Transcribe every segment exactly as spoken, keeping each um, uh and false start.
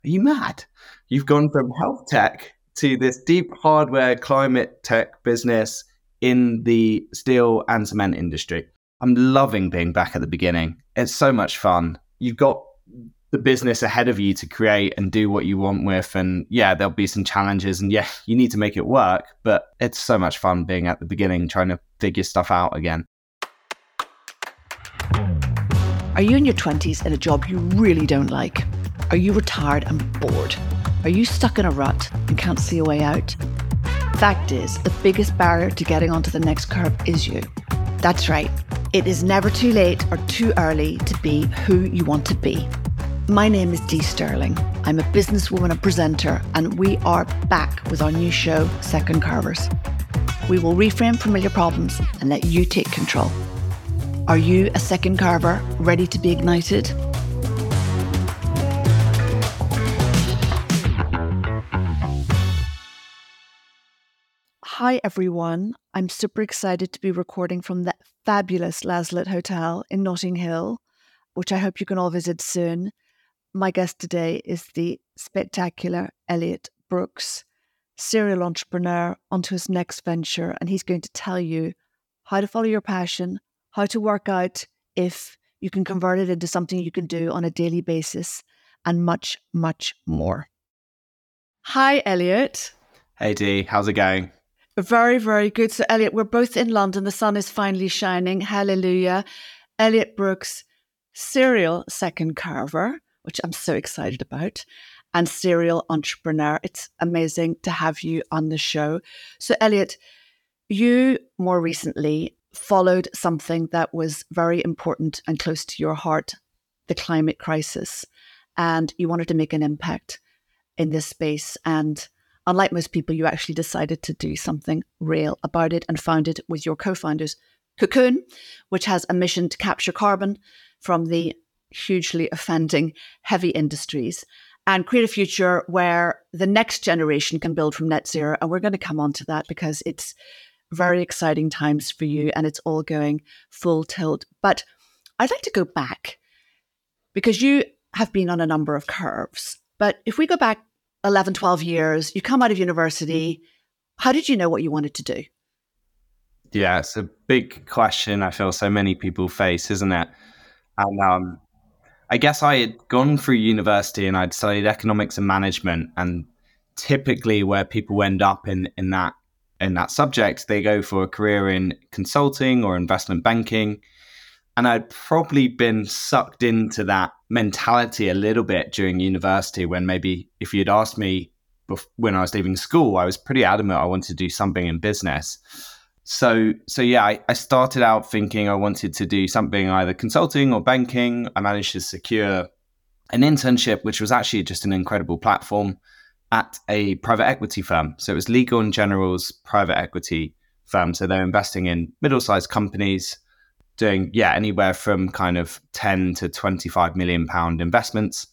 Are you mad? You've gone from health tech to this deep hardware climate tech business in the steel and cement industry. I'm loving being back at the beginning. It's so much fun. You've got the business ahead of you to create and do what you want with. And yeah, there'll be some challenges and yeah, you need to make it work, but it's so much fun being at the beginning, trying to figure stuff out again. Are you in your twenties in a job you really don't like? Are you retired and bored? Are you stuck in a rut and can't see a way out? Fact is, the biggest barrier to getting onto the next curve is you. That's right. It is never too late or too early to be who you want to be. My name is Dee Sterling. I'm a businesswoman and presenter, and we are back with our new show, Second Carvers. We will reframe familiar problems and let you take control. Are you a second carver ready to be ignited? Hi everyone, I'm super excited to be recording from the fabulous Laslett Hotel in Notting Hill, which I hope you can all visit soon. My guest today is the spectacular Elliot Brooks, serial entrepreneur onto his next venture, and he's going to tell you how to follow your passion, how to work out if you can convert it into something you can do on a daily basis, and much, much more. Hi, Elliot. Hey Dee, how's it going? Very, very good. So, Elliot, we're both in London. The sun is finally shining. Hallelujah. Elliot Brooks, serial second carver, which I'm so excited about, and serial entrepreneur. It's amazing to have you on the show. So, Elliot, you more recently followed something that was very important and close to your heart, the climate crisis, and you wanted to make an impact in this space. And unlike most people, you actually decided to do something real about it and founded with your co-founders Cocoon, which has a mission to capture carbon from the hugely offending heavy industries and create a future where the next generation can build from net zero. And we're going to come on to that because it's very exciting times for you and it's all going full tilt. But I'd like to go back because you have been on a number of curves. But if we go back eleven, twelve years, you come out of university, how did you know what you wanted to do? Yeah, it's a big question I feel so many people face, isn't it? And um, I guess I had gone through university and I'd studied economics and management, and typically where people end up in, in that in that subject, they go for a career in consulting or investment banking. And I'd probably been sucked into that mentality a little bit during university when maybe if you'd asked me bef- when I was leaving school, I was pretty adamant I wanted to do something in business. So, so yeah, I, I started out thinking I wanted to do something either consulting or banking. I managed to secure an internship, which was actually just an incredible platform at a private equity firm. So it was Legal and General's private equity firm. So they're investing in middle-sized companies, doing, yeah, anywhere from kind of ten to twenty-five million pound investments.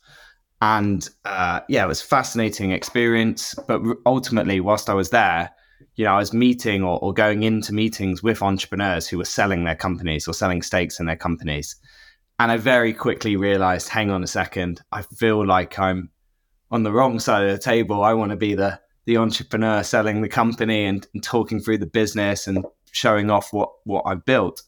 And uh, yeah, it was a fascinating experience. But ultimately, whilst I was there, you know, I was meeting or, or going into meetings with entrepreneurs who were selling their companies or selling stakes in their companies. And I very quickly realized, hang on a second, I feel like I'm on the wrong side of the table. I want to be the the entrepreneur selling the company and, and talking through the business and showing off what, what I've built.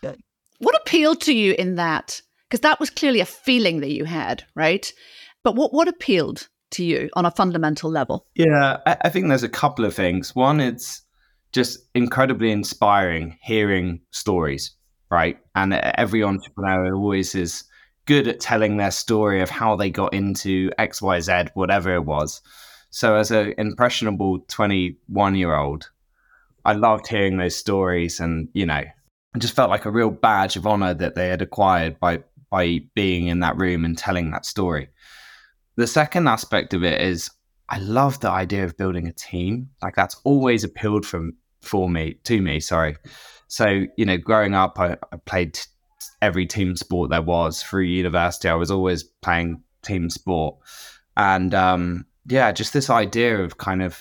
What appealed to you in that? Because that was clearly a feeling that you had, right? But what, what appealed to you on a fundamental level? Yeah, I, I think there's a couple of things. One, it's just incredibly inspiring hearing stories, right? And every entrepreneur always is good at telling their story of how they got into X, Y, Z, whatever it was. So as an impressionable twenty-one-year-old, I loved hearing those stories and, you know, I just felt like a real badge of honor that they had acquired by by being in that room and telling that story. The second aspect of it is I love the idea of building a team. Like that's always appealed from for me to me. Sorry. So you know, growing up, I, I played every team sport there was through university. I was always playing team sport, and um, yeah, just this idea of kind of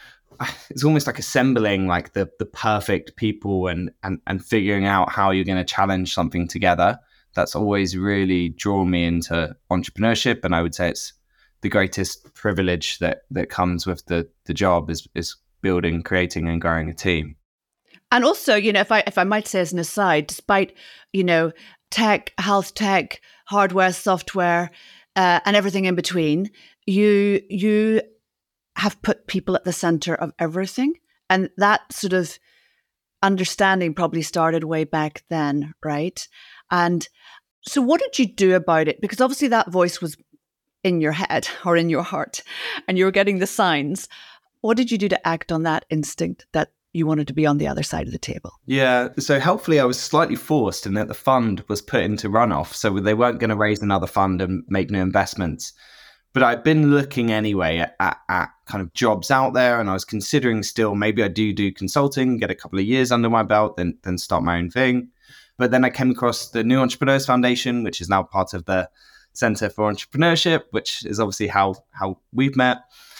it's almost like assembling like the the perfect people and and and figuring out how you're going to challenge something together. That's always really drawn me into entrepreneurship, and I would say it's the greatest privilege that that comes with the the job is is building, creating, and growing a team. And also, you know, if I if I might say as an aside, despite, you know, tech, health tech, hardware, software, uh, and everything in between, you you have put people at the center of everything, and that sort of understanding probably started way back then, right? And so, what did you do about it? Because obviously, that voice was in your head or in your heart, and you were getting the signs. What did you do to act on that instinct that you wanted to be on the other side of the table? Yeah, so helpfully I was slightly forced in that the fund was put into runoff, so they weren't going to raise another fund and make new investments. But I'd been looking anyway at, at, at kind of jobs out there, and I was considering still maybe I do do consulting, get a couple of years under my belt, then then start my own thing. But then I came across the New Entrepreneurs Foundation, which is now part of the Center for Entrepreneurship, which is obviously how how we've met.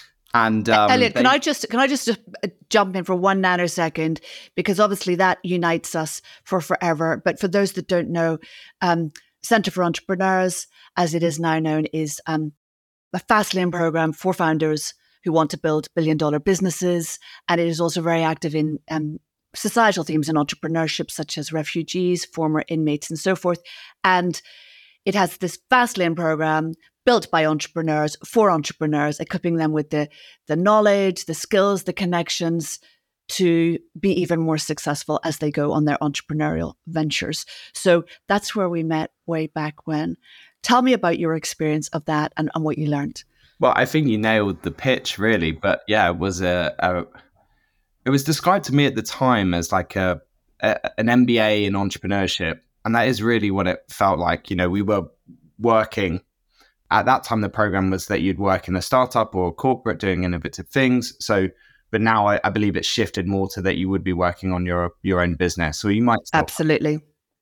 And um, Elliot, they- can I just can I just jump in for one nanosecond, because obviously that unites us for forever. But for those that don't know, um, Center for Entrepreneurs, as it is now known, is um, a fast lane program for founders who want to build billion dollar businesses, and it is also very active in um, societal themes and entrepreneurship, such as refugees, former inmates, and so forth. And it has this fast lane program built by entrepreneurs for entrepreneurs, equipping them with the, the knowledge, the skills, the connections to be even more successful as they go on their entrepreneurial ventures. So that's where we met way back when. Tell me about your experience of that and, and what you learned. Well, I think you nailed the pitch, really. But yeah, it was a, a it was described to me at the time as like a, a an M B A in entrepreneurship, and that is really what it felt like. You know, we were working. At that time, the program was that you'd work in a startup or a corporate doing innovative things. So, but now I, I believe it's shifted more to that you would be working on your your own business. So you might still- Absolutely.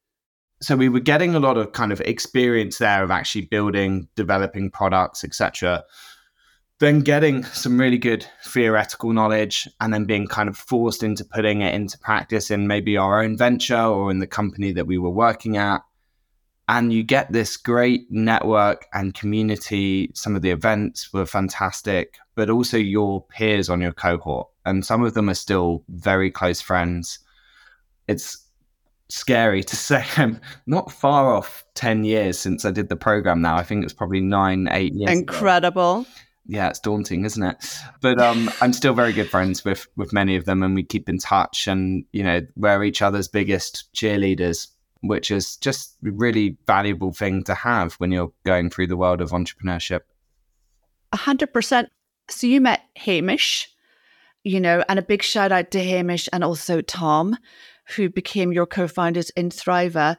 So we were getting a lot of kind of experience there of actually building, developing products, et cetera. Then getting some really good theoretical knowledge, and then being kind of forced into putting it into practice in maybe our own venture or in the company that we were working at. And you get this great network and community. Some of the events were fantastic, but also your peers on your cohort. And some of them are still very close friends. It's scary to say I'm not far off ten years since I did the program now. I think it's probably nine, eight years Incredible. ago. Yeah, it's daunting, isn't it? But um, I'm still very good friends with with many of them, and we keep in touch, and, you know, we're each other's biggest cheerleaders, which is just a really valuable thing to have when you're going through the world of entrepreneurship. A hundred percent. So you met Hamish, you know, and a big shout out to Hamish and also Tom, who became your co-founders in Thriva.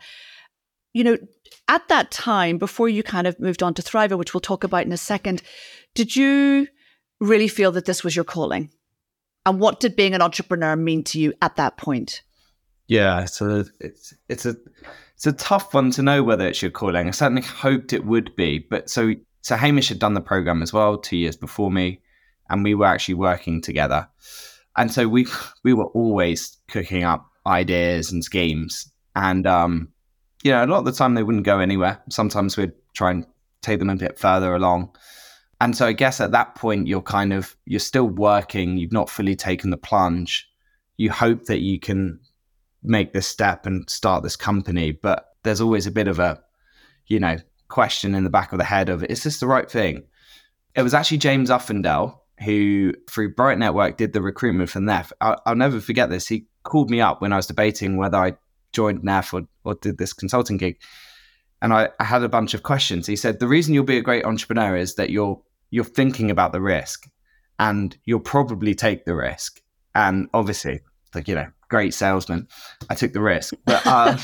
You know, at that time, before you kind of moved on to Thriva, which we'll talk about in a second, did you really feel that this was your calling? And what did being an entrepreneur mean to you at that point? Yeah, so it's it's a it's a tough one to know whether it's your calling. I certainly hoped it would be, but so so Hamish had done the program as well two years before me, and we were actually working together, and so we we were always cooking up ideas and schemes, and um, you know, a lot of the time they wouldn't go anywhere. Sometimes we'd try and take them a bit further along, and so I guess at that point you're kind of you're still working. You've not fully taken the plunge. You hope that you can make this step and start this company, but there's always a bit of a, you know, question in the back of the head of, is this the right thing? It was actually James Uffendale who, through Bright Network, did the recruitment for N E F. I'll, I'll never forget this. He called me up when I was debating whether I joined N E F or, or did this consulting gig, and I, I had a bunch of questions. He said, the reason you'll be a great entrepreneur is that you're you're thinking about the risk, and you'll probably take the risk. And obviously, like, you know, great salesman, I took the risk. But uh,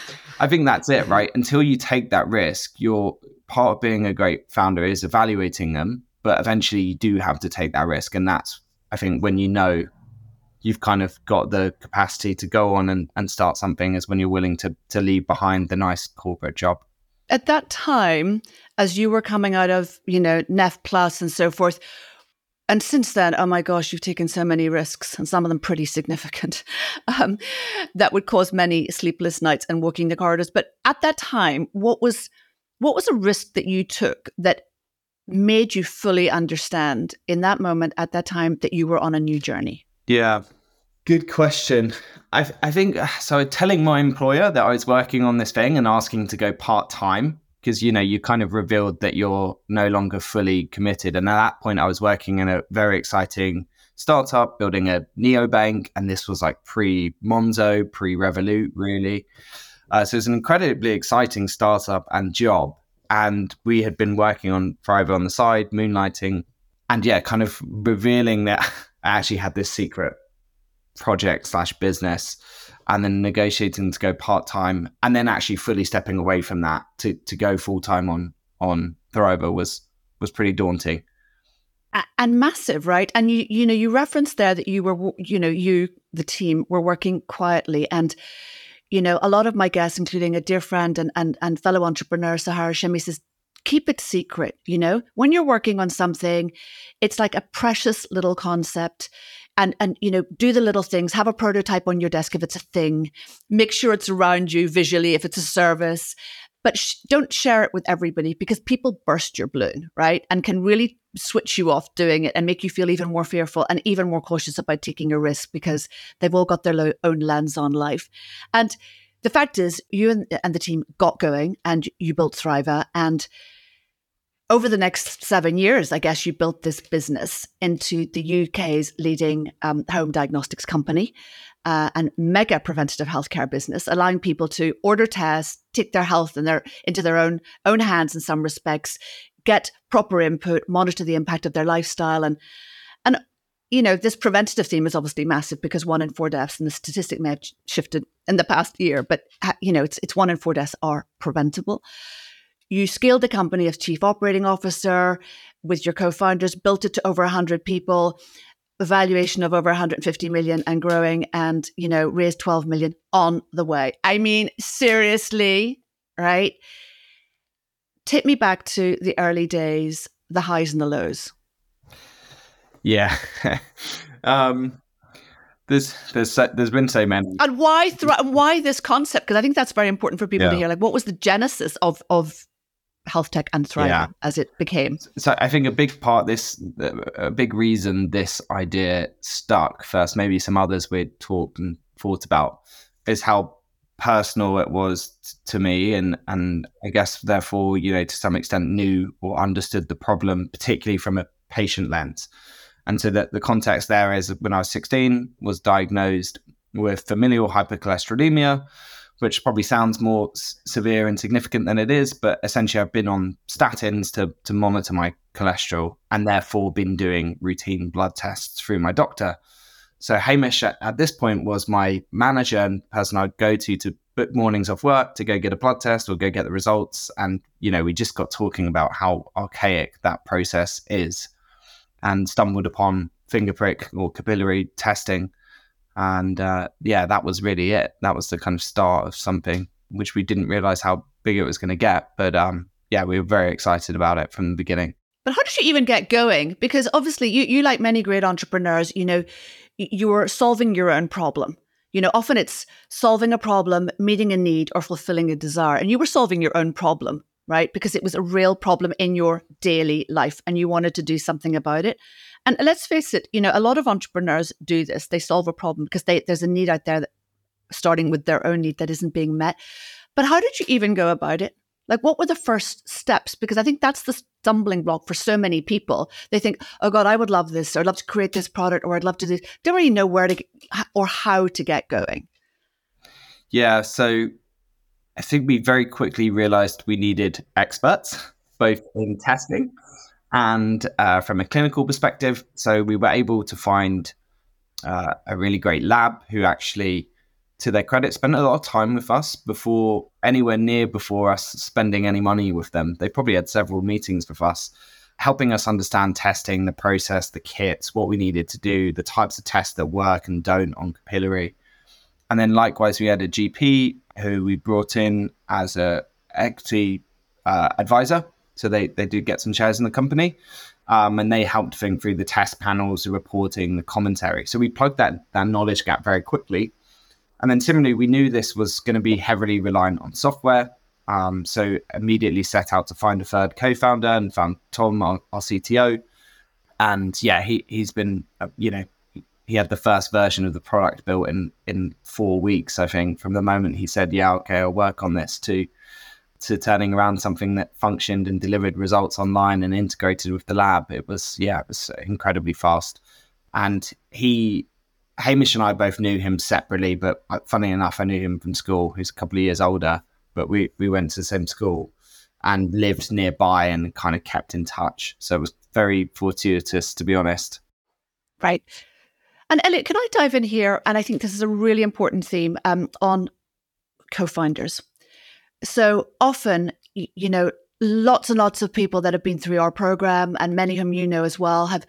I think that's it, right? Until you take that risk, you're part of being a great founder is evaluating them, but eventually you do have to take that risk. And that's, I think, when you know you've kind of got the capacity to go on and, and start something, is when you're willing to to leave behind the nice corporate job. At that time, as you were coming out of, you know, N E F Plus and so forth, and since then, oh my gosh, you've taken so many risks, and some of them pretty significant, um, that would cause many sleepless nights and walking the corridors. But at that time, what was what was a risk that you took that made you fully understand in that moment at that time that you were on a new journey? Yeah, good question. I I think, so telling my employer that I was working on this thing and asking to go part-time, because, you know, you kind of revealed that you're no longer fully committed. And at that point, I was working in a very exciting startup, building a neobank. And this was like pre-Monzo, pre-Revolut, really. Uh, so it's an incredibly exciting startup and job. And we had been working on Thriver on the side, moonlighting, and yeah, kind of revealing that I actually had this secret project slash business, and then negotiating to go part-time, and then actually fully stepping away from that to to go full-time on on Thriver was was pretty daunting. And massive, right? And you you know, you referenced there that you were, you know, you, the team, were working quietly. And, you know, a lot of my guests, including a dear friend and and, and fellow entrepreneur, Sahara Shemi, says, keep it secret. You know, when you're working on something, it's like a precious little concept. And, and, you know, do the little things, have a prototype on your desk if it's a thing, make sure it's around you visually if it's a service, but sh- don't share it with everybody, because people burst your balloon, right? And can really switch you off doing it and make you feel even more fearful and even more cautious about taking a risk, because they've all got their lo- own lens on life. And the fact is, you and, and the team got going and you built Thriver, and over the next seven years, I guess you built this business into the U K's leading um, home diagnostics company uh, and mega preventative healthcare business, allowing people to order tests, take their health in their, into their own, own hands in some respects, get proper input, monitor the impact of their lifestyle. And, and you know, this preventative theme is obviously massive, because one in four deaths, and the statistic may have shifted in the past year, but, you know, it's, it's one in four deaths are preventable. You scaled the company as chief operating officer with your co-founders, built it to over one hundred people, a valuation of over one hundred fifty million and growing, and, you know, raised twelve million on the way. I mean, seriously, right? Take me back to the early days, the highs and the lows. Yeah. um, there's there's there's been so many. And why th- why this concept? Because I think that's very important for people yeah. to hear. Like, what was the genesis of of health tech and Thriver yeah. as it became? So I think a big part, this, a big reason this idea stuck first, maybe some others we'd talked and thought about, is how personal it was to me. And, and I guess therefore, you know, to some extent knew or understood the problem, particularly from a patient lens. And so that the context there is, when I was sixteen, was diagnosed with familial hypercholesterolemia, which probably sounds more s- severe and significant than it is. But essentially, I've been on statins to, to monitor my cholesterol, and therefore been doing routine blood tests through my doctor. So Hamish at, at this point was my manager and person I'd go to to book mornings off work to go get a blood test or go get the results. And, you know, we just got talking about how archaic that process is, and stumbled upon finger prick or capillary testing. And uh, yeah, that was really it. That was the kind of start of something which we didn't realize how big it was going to get. But um, yeah, we were very excited about it from the beginning. But how did you even get going? Because obviously you, you like many great entrepreneurs, you know, you were solving your own problem. You know, often it's solving a problem, meeting a need, or fulfilling a desire. And you were solving your own problem, right? Because it was a real problem in your daily life and you wanted to do something about it. And let's face it, you know, a lot of entrepreneurs do this. They solve a problem because they, there's a need out there that, starting with their own need, that isn't being met. But how did you even go about it? Like, what were the first steps? Because I think that's the stumbling block for so many people. They think, oh God, I would love this, or I'd love to create this product, or I'd love to do, don't really know where to get, or how to get going. Yeah. So I think we very quickly realized we needed experts, both in testing and uh, from a clinical perspective. So we were able to find uh, a really great lab who actually, to their credit, spent a lot of time with us before, anywhere near before us spending any money with them. They probably had several meetings with us, helping us understand testing, the process, the kits, what we needed to do, the types of tests that work and don't on capillary. And then likewise, we had a G P who we brought in as a equity uh, advisor. So they, they do get some shares in the company. Um, and they helped think through the test panels, the reporting, the commentary. So we plugged that, that knowledge gap very quickly. And then similarly, we knew this was going to be heavily reliant on software. Um, so immediately set out to find a third co-founder and found Tom, our, our C T O. And yeah, he, he's been, uh, you know, he had the first version of the product built in, in four weeks, I think, from the moment he said, yeah, okay, I'll work on this, to to turning around something that functioned and delivered results online and integrated with the lab. It was, yeah, it was incredibly fast. And he, Hamish and I both knew him separately, but funny enough, I knew him from school. He's a couple of years older, but we, we went to the same school and lived nearby and kind of kept in touch. So it was very fortuitous, to be honest. Right. And Elliot, can I dive in here? And I think this is a really important theme um, on co-founders. So often, you know, lots and lots of people that have been through our program, and many whom you know as well, have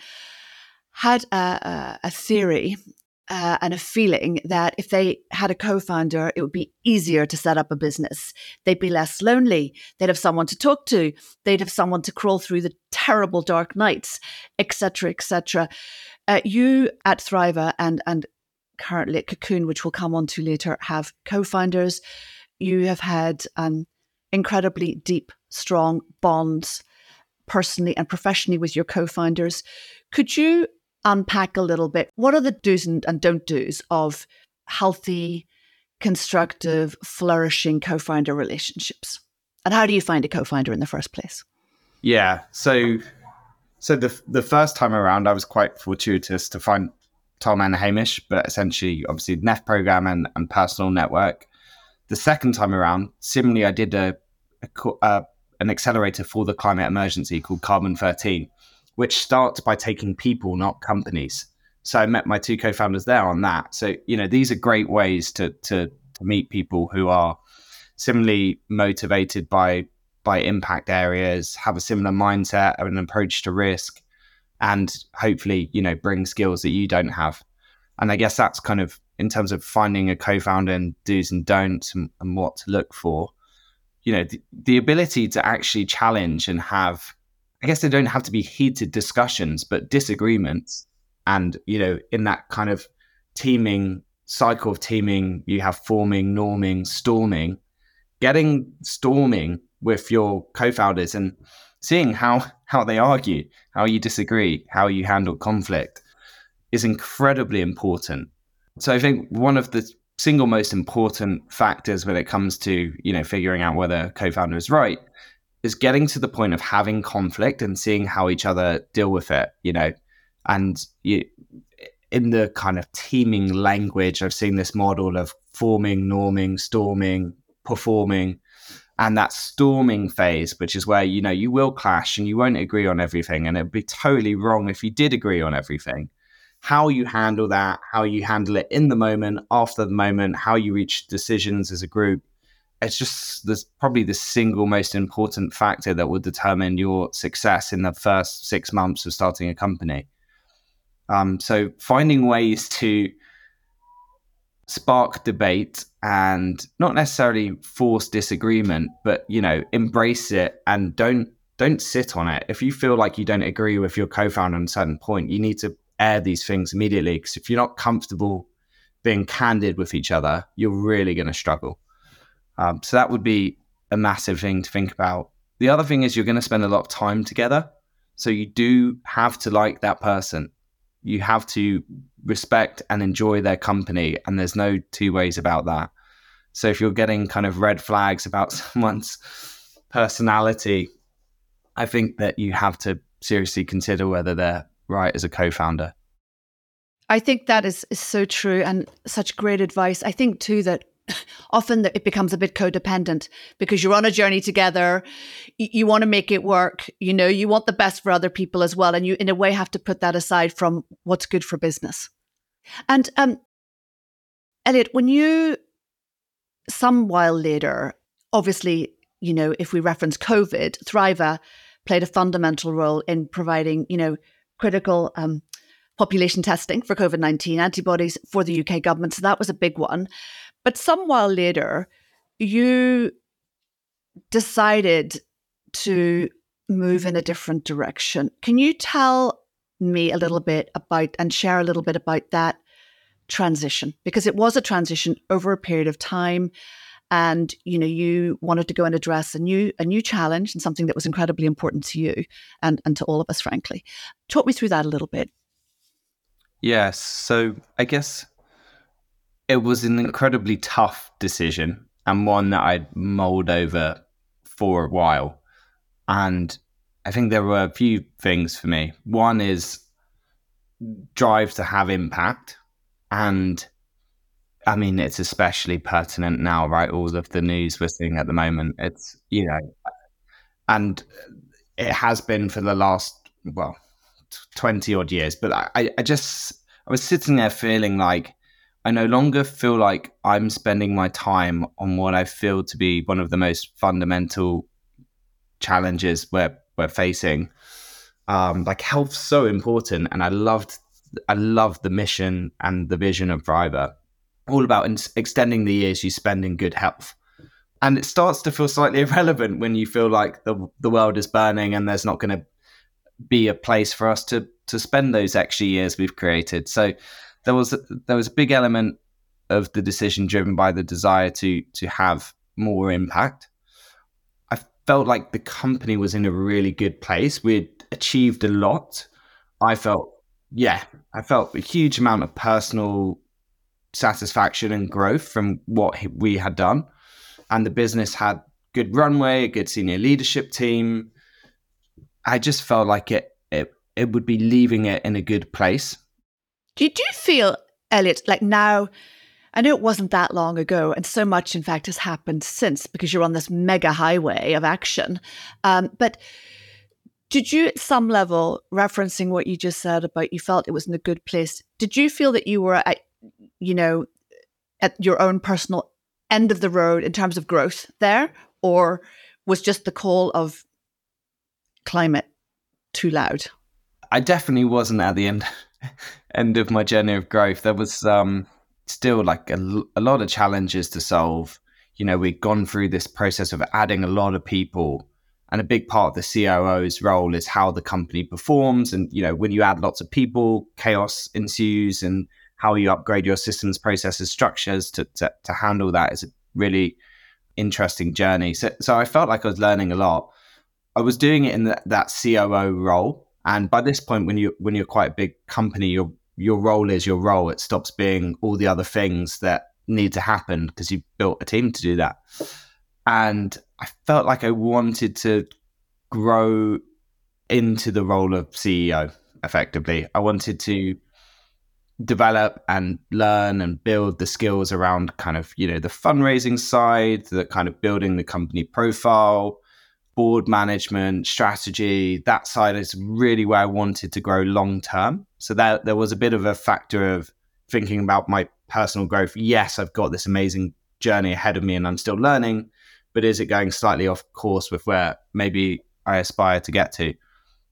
had a, a, a theory uh, and a feeling that if they had a co-founder, it would be easier to set up a business. They'd be less lonely. They'd have someone to talk to. They'd have someone to crawl through the terrible dark nights, et cetera, et cetera. Uh, you at Thriva and and currently at Cocoon, which we'll come on to later, have co-founders. You have had um, incredibly deep, strong bonds personally and professionally with your co-founders. Could you unpack a little bit? What are the do's and, and don't do's of healthy, constructive, flourishing co-founder relationships? And how do you find a co-founder in the first place? Yeah, so so the the first time around, I was quite fortuitous to find Tom and Hamish, but essentially, obviously, N E F program and, and personal network. The second time around, similarly, I did a, a uh, an accelerator for the climate emergency called Carbon thirteen, which starts by taking people, not companies. So I met my two co-founders there on that. So, you know, these are great ways to to, to meet people who are similarly motivated by by impact areas, have a similar mindset and an approach to risk, and hopefully, you know, bring skills that you don't have. And I guess that's kind of in terms of finding a co-founder and do's and don'ts and, and what to look for. You know, the, the ability to actually challenge and have, I guess they don't have to be heated discussions, but disagreements. And, you know, in that kind of teaming cycle of teaming, you have forming, norming, storming, getting storming with your co-founders and seeing how, how they argue, how you disagree, how you handle conflict is incredibly important. So I think one of the single most important factors when it comes to, you know, figuring out whether a co-founder is right is getting to the point of having conflict and seeing how each other deal with it, you know. And you, in the kind of teaming language, I've seen this model of forming, norming, storming, performing, and that storming phase, which is where, you know, you will clash and you won't agree on everything. And it'd be totally wrong if you did agree on everything. How you handle that, how you handle it in the moment, after the moment, how you reach decisions as a group, it's just there's probably the single most important factor that will determine your success in the first six months of starting a company. Um, so finding ways to spark debate and not necessarily force disagreement, but, you know, embrace it and don't don't sit on it. If you feel like you don't agree with your co-founder on a certain point, you need to air these things immediately, because if you're not comfortable being candid with each other, you're really going to struggle. Um, so that would be a massive thing to think about. The other thing is you're going to spend a lot of time together. So you do have to like that person. You have to respect and enjoy their company. And there's no two ways about that. So if you're getting kind of red flags about someone's personality, I think that you have to seriously consider whether they're right as a co-founder. I think that is, is so true and such great advice. I think too that often it becomes a bit codependent because you're on a journey together. You, you want to make it work. You know, you want the best for other people as well. And you, in a way, have to put that aside from what's good for business. And um, Elliot, when you, some while later, obviously, you know, if we reference COVID, Thriva played a fundamental role in providing, you know, critical um, population testing for COVID nineteen antibodies for the U K government. So that was a big one. But some while later, you decided to move in a different direction. Can you tell me a little bit about and share a little bit about that transition? Because it was a transition over a period of time. and you know you wanted to go and address a new a new challenge and something that was incredibly important to you and and to all of us, frankly. Talk me through that a little bit. Yes. So I guess it was an incredibly tough decision and one that I'd mulled over for a while. And I think there were a few things for me. One is drive to have impact. And I mean, it's especially pertinent now, right? All of the news we're seeing at the moment. It's, you know, and it has been for the last, well, twenty odd years. But I, I just, I was sitting there feeling like I no longer feel like I'm spending my time on what I feel to be one of the most fundamental challenges we're, we're facing. Um, like health's so important. And I loved, I loved the mission and the vision of Thriver, all about in- extending the years you spend in good health. And it starts to feel slightly irrelevant when you feel like the the world is burning and there's not going to be a place for us to to spend those extra years we've created. So there was a, there was a big element of the decision driven by the desire to to have more impact. I felt like the company was in a really good place. We'd achieved a lot. I felt, yeah, I felt a huge amount of personal satisfaction and growth from what we had done. And the business had good runway, a good senior leadership team. I just felt like it it, it would be leaving it in a good place. Do you, do you feel, Elliot, like now, I know it wasn't that long ago, and so much, in fact, has happened since because you're on this mega highway of action. Um, but did you, at some level, referencing what you just said about you felt it was in a good place, did you feel that you were, at, you know, at your own personal end of the road in terms of growth there, or was just the call of climate too loud? I definitely wasn't at the end end of my journey of growth. There was um, still like a, a lot of challenges to solve. You know, we'd gone through this process of adding a lot of people, and a big part of the C O O's role is how the company performs. And, you know, when you add lots of people, chaos ensues, and how you upgrade your systems, processes, structures to, to, to handle that is a really interesting journey. So, so I felt like I was learning a lot. I was doing it in the, that C O O role. And by this point, when you when you're quite a big company, your your role is your role. It stops being all the other things that need to happen because you've built a team to do that. And I felt like I wanted to grow into the role of C E O effectively. I wanted to develop and learn and build the skills around kind of, you know, the fundraising side, the kind of building the company profile, board management, strategy. That side is really where I wanted to grow long term. So that there was a bit of a factor of thinking about my personal growth. Yes, I've got this amazing journey ahead of me and I'm still learning, but is it going slightly off course with where maybe I aspire to get to?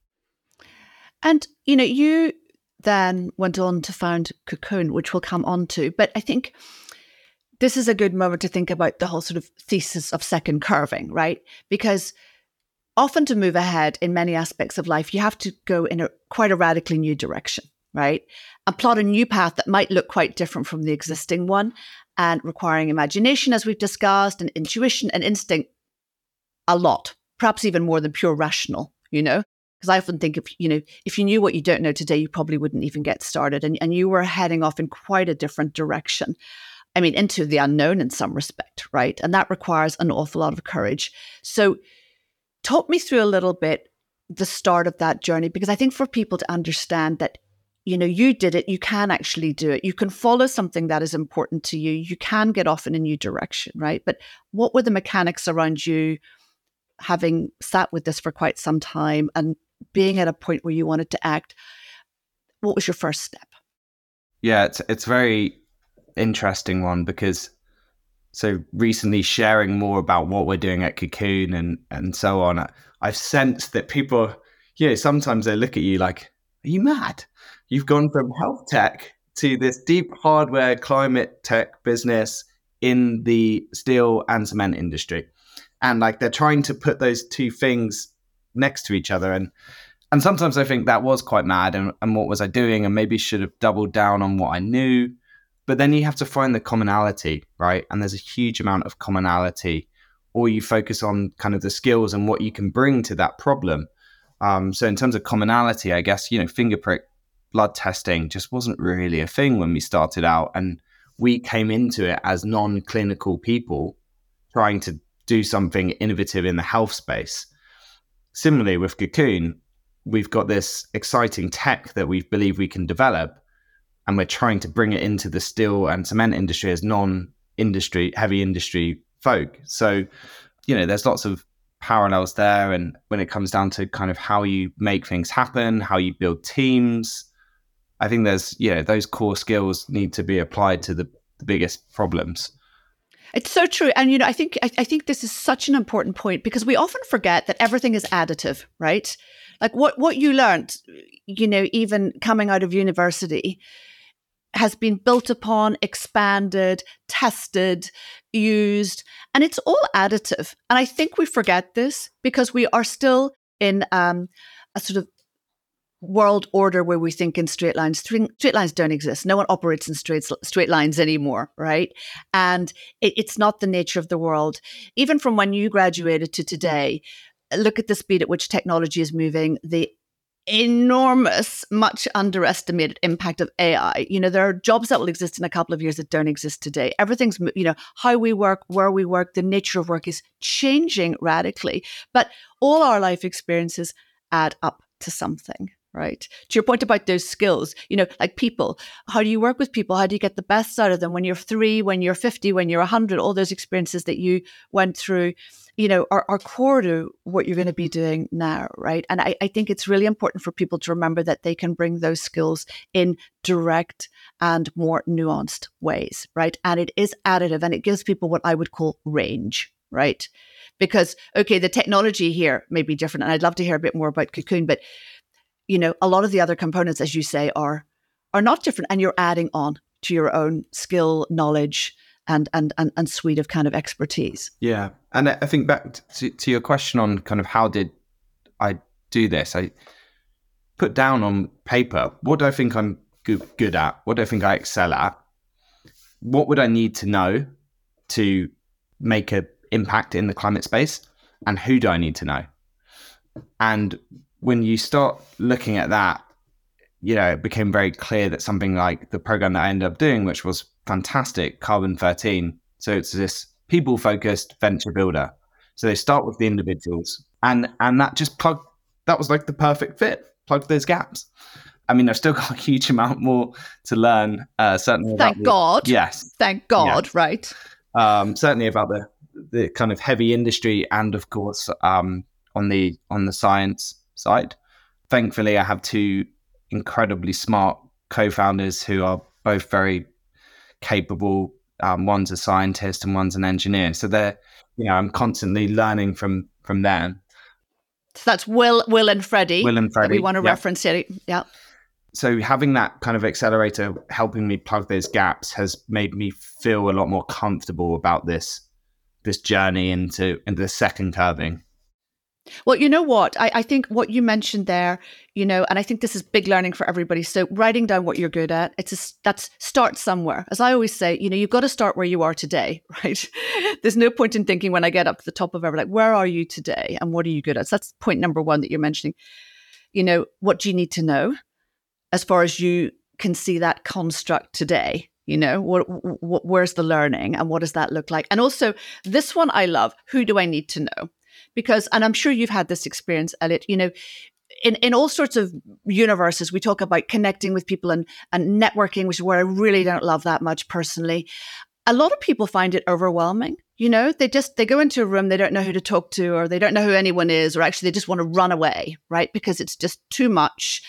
And, you know, you then went on to found Cocoon, which we'll come on to. But I think this is a good moment to think about the whole sort of thesis of second curving, right? Because often to move ahead in many aspects of life, you have to go in a quite a radically new direction, right? And plot a new path that might look quite different from the existing one, and requiring imagination, as we've discussed, and intuition and instinct a lot, perhaps even more than pure rational, you know? Because I often think if, you know, if you knew what you don't know today, you probably wouldn't even get started. And, and you were heading off in quite a different direction. I mean, into the unknown in some respect, right? And that requires an awful lot of courage. So talk me through a little bit the start of that journey, because I think for people to understand that, you know, you did it, you can actually do it. You can follow something that is important to you. You can get off in a new direction, right? But what were the mechanics around you having sat with this for quite some time and being at a point where you wanted to act? What was your first step? Yeah, it's it's a very interesting one because so recently sharing more about what we're doing at Cocoon and, and so on, I've sensed that people, you know, sometimes they look at you like, are you mad? You've gone from health tech to this deep hardware climate tech business in the steel and cement industry. And like they're trying to put those two things next to each other. And and sometimes I think that was quite mad. And, and what was I doing? And maybe should have doubled down on what I knew. But then you have to find the commonality, right? And there's a huge amount of commonality, or you focus on kind of the skills and what you can bring to that problem. Um, so in terms of commonality, I guess, you know, finger prick blood testing just wasn't really a thing when we started out. And we came into it as non-clinical people trying to do something innovative in the health space. Similarly with Cocoon, we've got this exciting tech that we believe we can develop, and we're trying to bring it into the steel and cement industry as non-industry, heavy industry folk. So, you know, there's lots of parallels there. And when it comes down to kind of how you make things happen, how you build teams, I think there's, you know, those core skills need to be applied to the, the biggest problems. It's so true. And, you know, I think, I, I think this is such an important point, because we often forget that everything is additive, right? Like what, what you learned, you know, even coming out of university has been built upon, expanded, tested, used, and it's all additive. And I think we forget this because we are still in um, a sort of world order where we think in straight lines. Straight lines don't exist. No one operates in straight straight lines anymore, right? And it, it's not the nature of the world. Even from when you graduated to today, look at the speed at which technology is moving, the enormous, much underestimated impact of A I. You know, there are jobs that will exist in a couple of years that don't exist today. Everything's, you know, how we work, where we work, the nature of work is changing radically. But all our life experiences add up to something. Right. To your point about those skills, you know, like people, how do you work with people? How do you get the best out of them when you're three, when you're fifty, when you're one hundred? All those experiences that you went through, you know, are, are core to what you're going to be doing now. Right. And I, I think it's really important for people to remember that they can bring those skills in direct and more nuanced ways. Right. And it is additive, and it gives people what I would call range. Right. Because, OK, the technology here may be different. And I'd love to hear a bit more about Cocoon, but you know, a lot of the other components, as you say, are are not different, and you're adding on to your own skill, knowledge, and and and, and suite of kind of expertise. Yeah, and I think back to, to your question on kind of how did I do this? I put down on paper, what do I think I'm good, good at? What do I think I excel at? What would I need to know to make an impact in the climate space? And who do I need to know? And when you start looking at that, you know, it became very clear that something like the program that I ended up doing, which was fantastic, Carbon thirteen. So it's this people-focused venture builder. So they start with the individuals, and and that just plugged, that was like the perfect fit, plugged those gaps. I mean, I've still got a huge amount more to learn, uh, certainly. Thank about God. The, yes. Thank God, yeah. Right. Um, certainly about the, the kind of heavy industry, and of course, um, on the on the science side. Thankfully, I have two incredibly smart co-founders who are both very capable. Um, one's a scientist and one's an engineer. So they're, you know, I'm constantly learning from from them. So that's Will, Will and Freddie. Will and Freddie. We want to yeah. reference it. Yeah. So having that kind of accelerator helping me plug those gaps has made me feel a lot more comfortable about this this journey into into the second curving. Well, you know what? I, I think what you mentioned there, you know, and I think this is big learning for everybody. So writing down what you're good at, it's a, that's start somewhere. As I always say, you know, you've got to start where you are today, right? There's no point in thinking when I get up to the top of everything, like, where are you today and what are you good at? So that's point number one that you're mentioning. You know, what do you need to know as far as you can see that construct today? You know, what, what, where's the learning and what does that look like? And also this one I love, who do I need to know? Because, and I'm sure you've had this experience, Elliot, you know, in, in all sorts of universes, we talk about connecting with people and, and networking, which is where I really don't love that much personally. A lot of people find it overwhelming. You know, they just, they go into a room, they don't know who to talk to, or they don't know who anyone is, or actually they just want to run away, right? Because it's just too much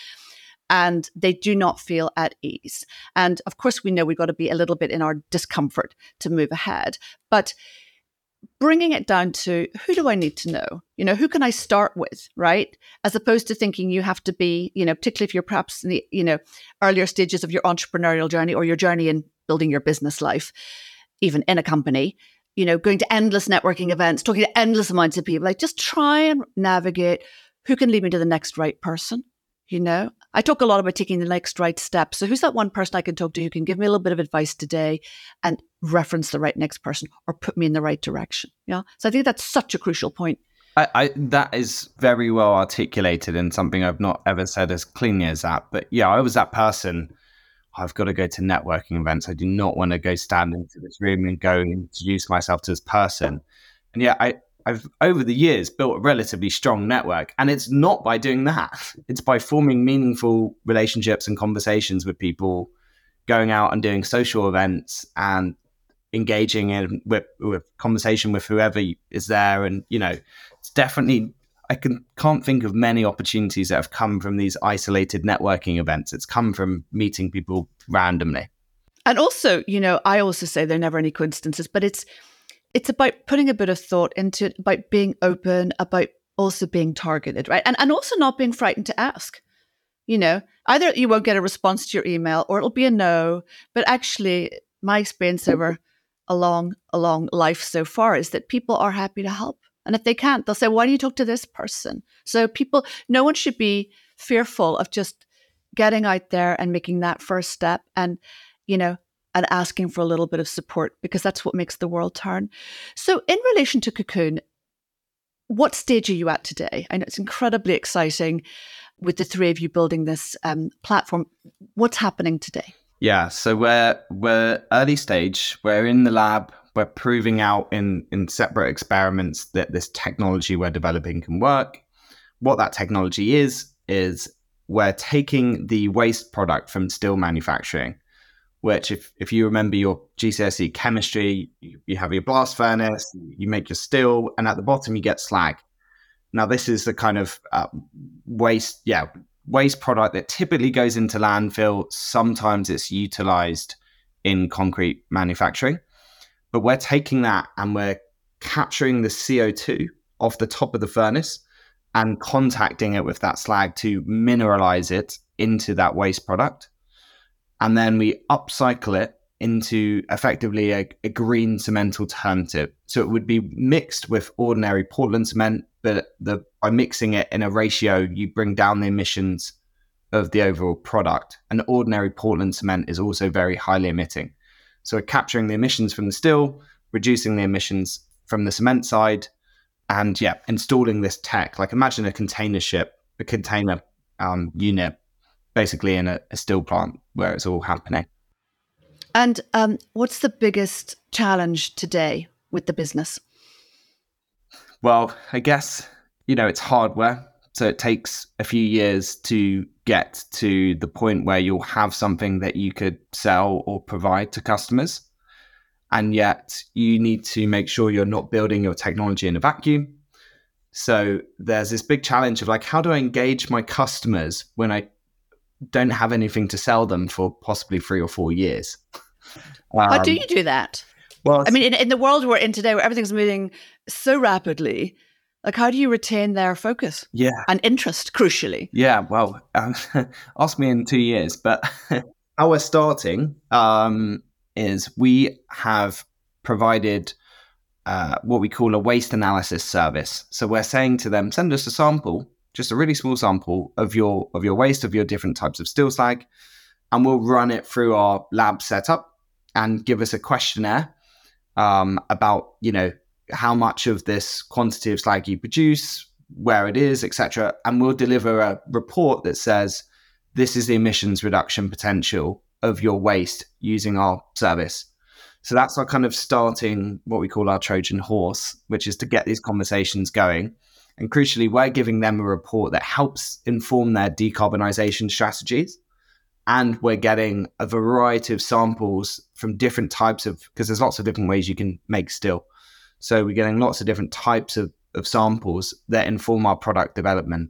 and they do not feel at ease. And of course, we know we've got to be a little bit in our discomfort to move ahead. But bringing it down to who do I need to know? You know, who can I start with, right? As opposed to thinking you have to be, you know, particularly if you're perhaps in the, you know, earlier stages of your entrepreneurial journey or your journey in building your business life, even in a company, you know, going to endless networking events, talking to endless amounts of people, like just try and navigate who can lead me to the next right person. You know, I talk a lot about taking the next right step. So who's that one person I can talk to who can give me a little bit of advice today and reference the right next person or put me in the right direction? Yeah. So I think that's such a crucial point. I, I that is very well articulated and something I've not ever said as cleanly as that. But yeah, I was that person. I've got to go to networking events. I do not want to go stand into this room and go introduce myself to this person. And yeah, I, I've over the years built a relatively strong network, and it's not by doing that. It's by forming meaningful relationships and conversations with people, going out and doing social events and engaging in with, with conversation with whoever is there. And, you know, it's definitely, I can, can't think of many opportunities that have come from these isolated networking events. It's come from meeting people randomly. And also, you know, I also say there are never any coincidences, but it's, it's about putting a bit of thought into it, about being open, about also being targeted, right? And, and also not being frightened to ask. You know, either you won't get a response to your email or it'll be a no. But actually, my experience over a long, a long life so far is that people are happy to help. And if they can't, they'll say, why don't you talk to this person? So people, no one should be fearful of just getting out there and making that first step and, you know, and asking for a little bit of support, because that's what makes the world turn. So in relation to Cocoon, what stage are you at today? I know it's incredibly exciting with the three of you building this um, platform. What's happening today? Yeah, so we're we're early stage. We're in the lab. We're proving out in, in separate experiments that this technology we're developing can work. What that technology is, is we're taking the waste product from still manufacturing, which if, if you remember your G C S E chemistry, you, you have your blast furnace, you make your steel, and at the bottom you get slag. Now, this is the kind of uh, waste, yeah, waste product that typically goes into landfill. Sometimes it's utilized in concrete manufacturing. But we're taking that and we're capturing the C O two off the top of the furnace and contacting it with that slag to mineralize it into that waste product. And then we upcycle it into effectively a, a green cement alternative. So it would be mixed with ordinary Portland cement, but the, by mixing it in a ratio, you bring down the emissions of the overall product. And ordinary Portland cement is also very highly emitting. So we're capturing the emissions from the steel, reducing the emissions from the cement side, and yeah, installing this tech. Like imagine a container ship, a container um, unit, basically in a, a steel plant where it's all happening. And um, what's the biggest challenge today with the business? Well, I guess, you know, it's hardware. So it takes a few years to get to the point where you'll have something that you could sell or provide to customers. And yet you need to make sure you're not building your technology in a vacuum. So there's this big challenge of like, how do I engage my customers when I don't have anything to sell them for possibly three or four years? Um, how do you do that? Well, I mean, in, in the world we're in today where everything's moving so rapidly, like, how do you retain their focus? Yeah. And interest, crucially? Yeah, well, um, ask me in two years. But how we're starting um, is we have provided uh, what we call a waste analysis service. So we're saying to them, send us a sample, just a really small sample of your of your waste, of your different types of steel slag, and we'll run it through our lab setup and give us a questionnaire um, about, you know, how much of this quantity of slag you produce, where it is, et cetera. And we'll deliver a report that says, this is the emissions reduction potential of your waste using our service. So that's our kind of starting, what we call our Trojan horse, which is to get these conversations going. And crucially, we're giving them a report that helps inform their decarbonization strategies. And we're getting a variety of samples from different types of, because there's lots of different ways you can make steel. So we're getting lots of different types of, of samples that inform our product development.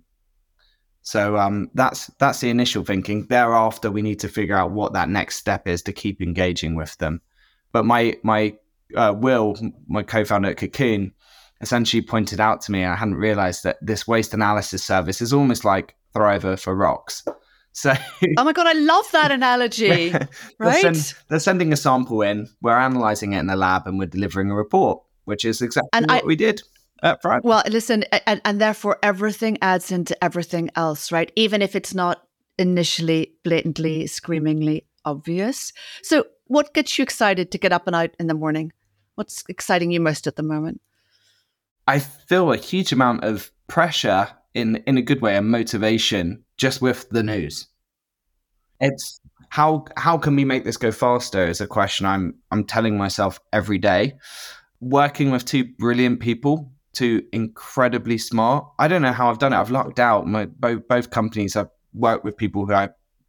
So um, that's that's the initial thinking. Thereafter, we need to figure out what that next step is to keep engaging with them. But my my uh, Will, my co-founder at Cocoon, essentially pointed out to me, I hadn't realized that this waste analysis service is almost like Thriver for rocks. So, oh my God, I love that analogy, they're right? Send, they're sending a sample in, we're analyzing it in the lab, and we're delivering a report, which is exactly and what I, we did. at Friday. Well, listen, and, and therefore everything adds into everything else, right? Even if it's not initially blatantly, screamingly obvious. So what gets you excited to get up and out in the morning? What's exciting you most at the moment? I feel a huge amount of pressure in, in a good way and motivation just with the news. It's how how can we make this go faster is a question I'm I'm telling myself every day. Working with two brilliant people, two incredibly smart. I don't know how I've done it. I've lucked out. My both both companies I've worked with people who I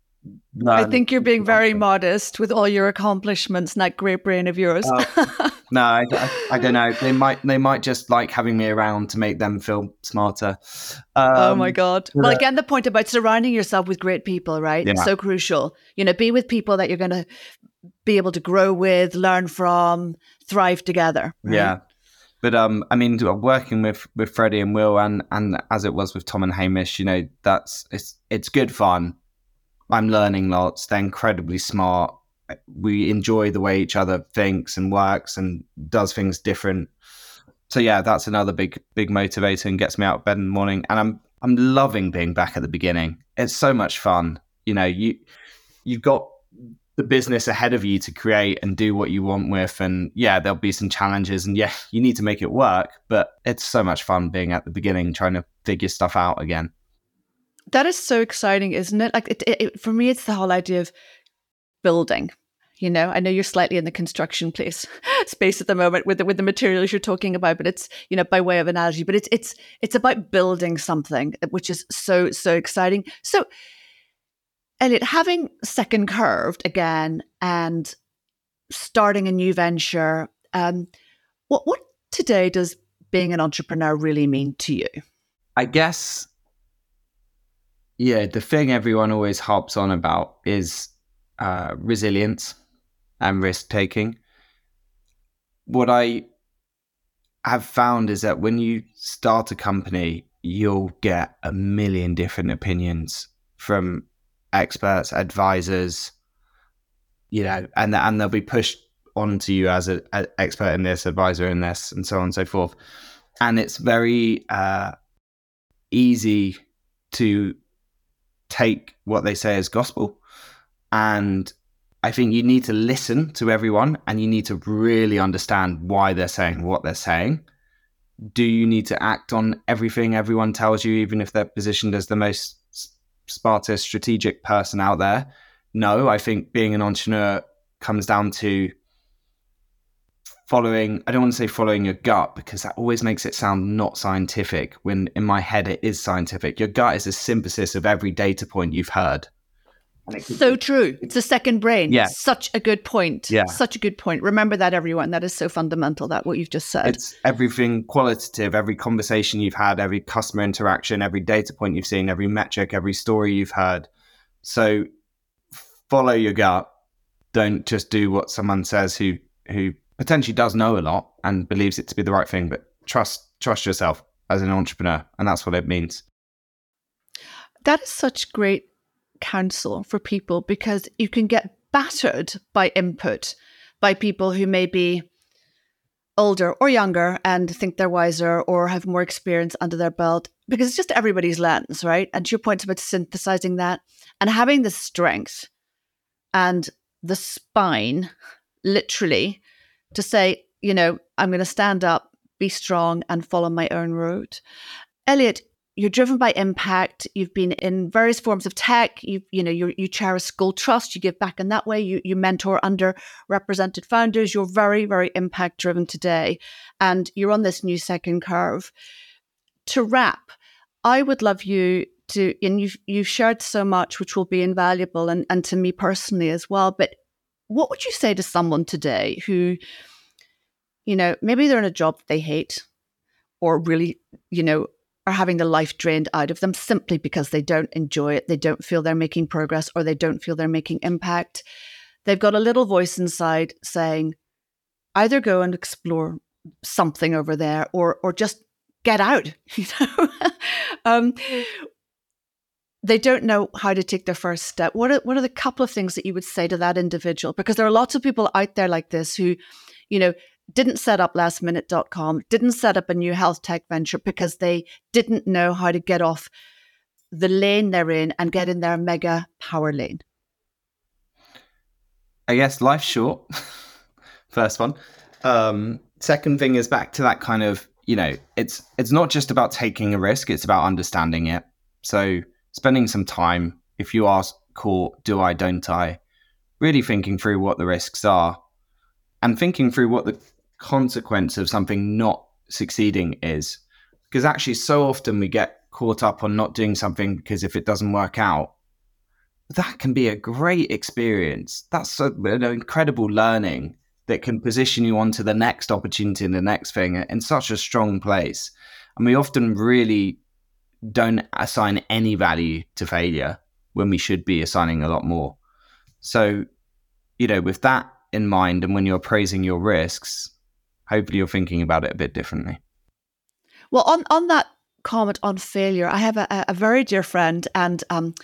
I think you're being very modest with all your accomplishments, that great brain of yours. Uh, no, I, I, I don't know. They might they might just like having me around to make them feel smarter. Um, oh my God. Well, uh, again, the point about surrounding yourself with great people, right? Yeah. So crucial. You know, be with people that you're going to be able to grow with, learn from, thrive together. Right? Yeah. But um, I mean, working with, with Freddie and Will, and and as it was with Tom and Hamish, you know, that's it's it's good fun. I'm learning lots. They're incredibly smart. We enjoy the way each other thinks and works and does things different. So yeah, that's another big, big motivator and gets me out of bed in the morning. And I'm, I'm loving being back at the beginning. It's so much fun. You know, you, you've got the business ahead of you to create and do what you want with. And yeah, there'll be some challenges and yeah, you need to make it work, but it's so much fun being at the beginning, trying to figure stuff out again. That is so exciting, isn't it? Like it, it, it, for me, it's the whole idea of building. You know, I know you're slightly in the construction place space at the moment with the, with the materials you're talking about, but it's, you know, by way of analogy, but it's it's it's about building something, which is so so exciting. So, Elliot, having Second Curved again and starting a new venture, um, what what today does being an entrepreneur really mean to you? I guess. Yeah, the thing everyone always harps on about is uh, resilience and risk taking. What I have found is that when you start a company, you'll get a million different opinions from experts, advisors, you know, and and they'll be pushed onto you as an expert in this, advisor in this, and so on and so forth. And it's very uh, easy to take what they say as gospel. And I think you need to listen to everyone and you need to really understand why they're saying what they're saying. Do you need to act on everything everyone tells you, even if they're positioned as the most smartest strategic person out there? No, I think being an entrepreneur comes down to following, I don't want to say following your gut, because that always makes it sound not scientific, when in my head it is scientific. Your gut is a synthesis of every data point you've heard. And it so be, true. It's a second brain. Yeah. Such a good point. Yeah. Such a good point. Remember that, everyone. That is so fundamental, that what you've just said. It's everything qualitative, every conversation you've had, every customer interaction, every data point you've seen, every metric, every story you've heard. So follow your gut. Don't just do what someone says who who potentially does know a lot and believes it to be the right thing, but trust trust yourself as an entrepreneur. And that's what it means. That is such great counsel for people, because you can get battered by input by people who may be older or younger and think they're wiser or have more experience under their belt, because it's just everybody's lens, right? And to your point about synthesizing that and having the strength and the spine, literally, to say, you know, I'm going to stand up, be strong, and follow my own road. Elliot, you're driven by impact. You've been in various forms of tech. You, you know, you you chair a school trust. You give back in that way. You you mentor underrepresented founders. You're very, very impact driven today, and you're on this new Second Curve. To wrap, I would love you to, and you've you've shared so much, which will be invaluable, and and to me personally as well. But what would you say to someone today who, you know, maybe they're in a job that they hate, or really, you know, are having the life drained out of them simply because they don't enjoy it, they don't feel they're making progress, or they don't feel they're making impact? They've got a little voice inside saying, either go and explore something over there, or or just get out. You know, um, they don't know how to take their first step. What are, what are the couple of things that you would say to that individual? Because there are lots of people out there like this who, you know, didn't set up last minute dot com, didn't set up a new health tech venture because they didn't know how to get off the lane they're in and get in their mega power lane? I guess life's short. First one. Um, second thing is back to that kind of, you know, it's it's not just about taking a risk, it's about understanding it. So spending some time, if you are caught, do I, don't I, really thinking through what the risks are and thinking through what the consequence of something not succeeding is. Because actually so often we get caught up on not doing something because if it doesn't work out, that can be a great experience. That's a, an incredible learning that can position you onto the next opportunity and the next thing in such a strong place. And we often really don't assign any value to failure when we should be assigning a lot more. So, you know, with that in mind, and when you're appraising your risks, hopefully you're thinking about it a bit differently. Well, on, on that comment on failure, I have a, a very dear friend and um,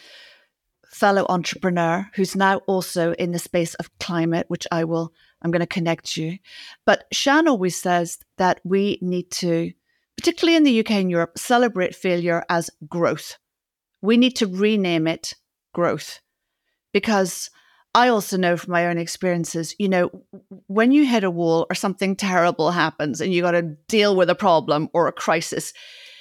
fellow entrepreneur who's now also in the space of climate, which I will, I'm going to connect you. But Shan always says that we need to, particularly in the U K and Europe, celebrate failure as growth. We need to rename it growth, because I also know from my own experiences, you know, when you hit a wall or something terrible happens and you got to deal with a problem or a crisis,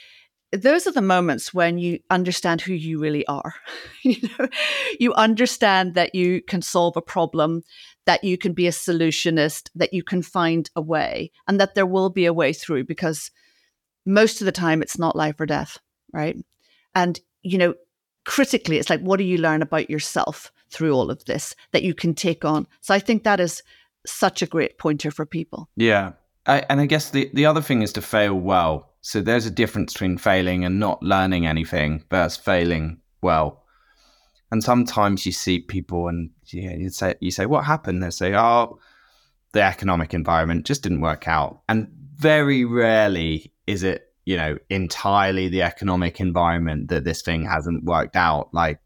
those are the moments when you understand who you really are. You know, you understand that you can solve a problem, that you can be a solutionist, that you can find a way, and that there will be a way through, because most of the time it's not life or death, right? And, you know, critically, it's like, what do you learn about yourself through all of this that you can take on? So I think that is such a great pointer for people. Yeah. I, and I guess the, the other thing is to fail well. So there's a difference between failing and not learning anything versus failing well. And sometimes you see people and you, know, you say, you say, what happened? They say, oh, the economic environment just didn't work out. And very rarely is it, you know, entirely the economic environment that this thing hasn't worked out. Like,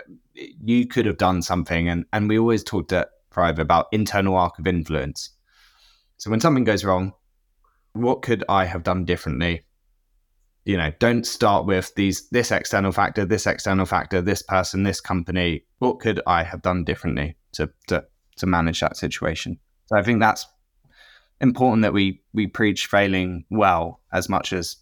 you could have done something. And, and we always talked at Thrive about internal arc of influence. So when something goes wrong, what could I have done differently? You know, don't start with these, this external factor, this external factor, this person, this company. What could I have done differently to, to, to manage that situation? So I think that's important, that we, we preach failing well as much as,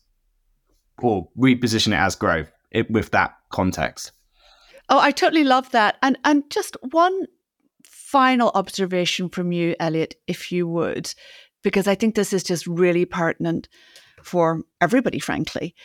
or reposition it as growth it, with that context. Oh, I totally love that. And and just one final observation from you, Elliot, if you would, because I think this is just really pertinent for everybody, frankly.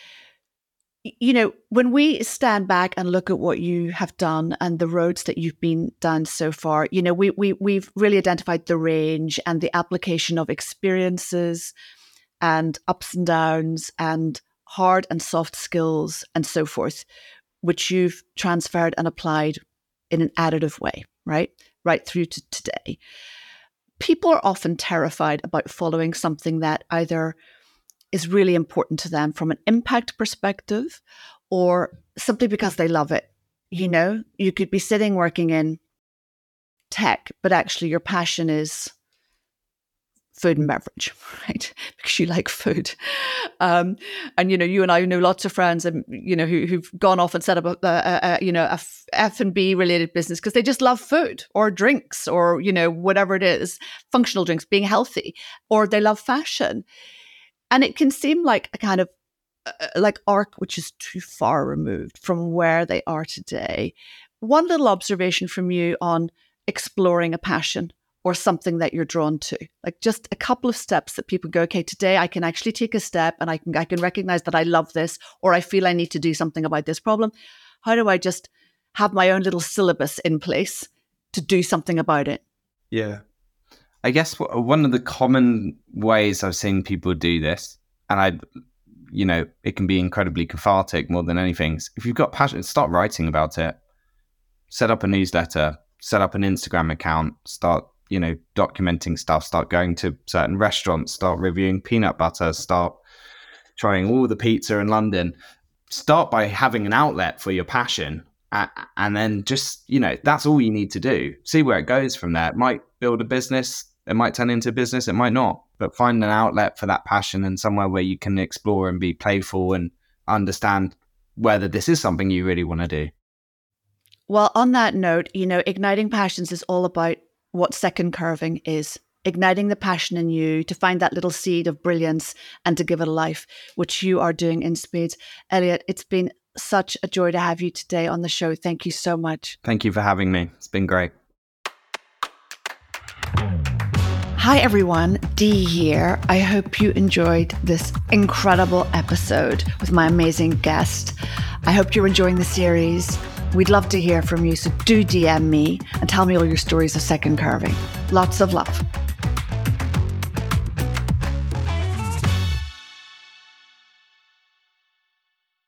You know, when we stand back and look at what you have done and the roads that you've been down so far, you know, we, we, we've really identified the range and the application of experiences and ups and downs and hard and soft skills and so forth, which you've transferred and applied in an additive way, right? Right through to today. People are often terrified about following something that either is really important to them from an impact perspective or simply because they love it. You know, you could be sitting working in tech, but actually your passion is food and beverage, right? Because you like food. Um, and, you know, you and I know lots of friends, and you know, who, who've gone off and set up a, a, a you know, a F and B related business because they just love food or drinks or, you know, whatever it is, functional drinks, being healthy, or they love fashion. And it can seem like a kind of uh, like arc which is too far removed from where they are today. One little observation from you on exploring a passion or something that you're drawn to, like just a couple of steps that people go, okay, today I can actually take a step and I can I can recognize that I love this, or I feel I need to do something about this problem. How do I just have my own little syllabus in place to do something about it? Yeah. I guess one of the common ways I've seen people do this, and I, you know, it can be incredibly cathartic more than anything. If you've got passion, start writing about it. Set up a newsletter, set up an Instagram account, start, you know, documenting stuff, start going to certain restaurants, start reviewing peanut butter, start trying all the pizza in London. Start by having an outlet for your passion. Uh, and then just, you know, that's all you need to do. See where it goes from there. It might build a business It might turn into business, it might not. But find an outlet for that passion and somewhere where you can explore and be playful and understand whether this is something you really want to do. Well, on that note, you know, Igniting Passions is all about what second curving is. Igniting the passion in you to find that little seed of brilliance and to give it a life, which you are doing in spades. Elliot, it's been such a joy to have you today on the show. Thank you so much. Thank you for having me. It's been great. Hi everyone, Dee here. I hope you enjoyed this incredible episode with my amazing guest. I hope you're enjoying the series. We'd love to hear from you, so do D M me and tell me all your stories of second curving. Lots of love.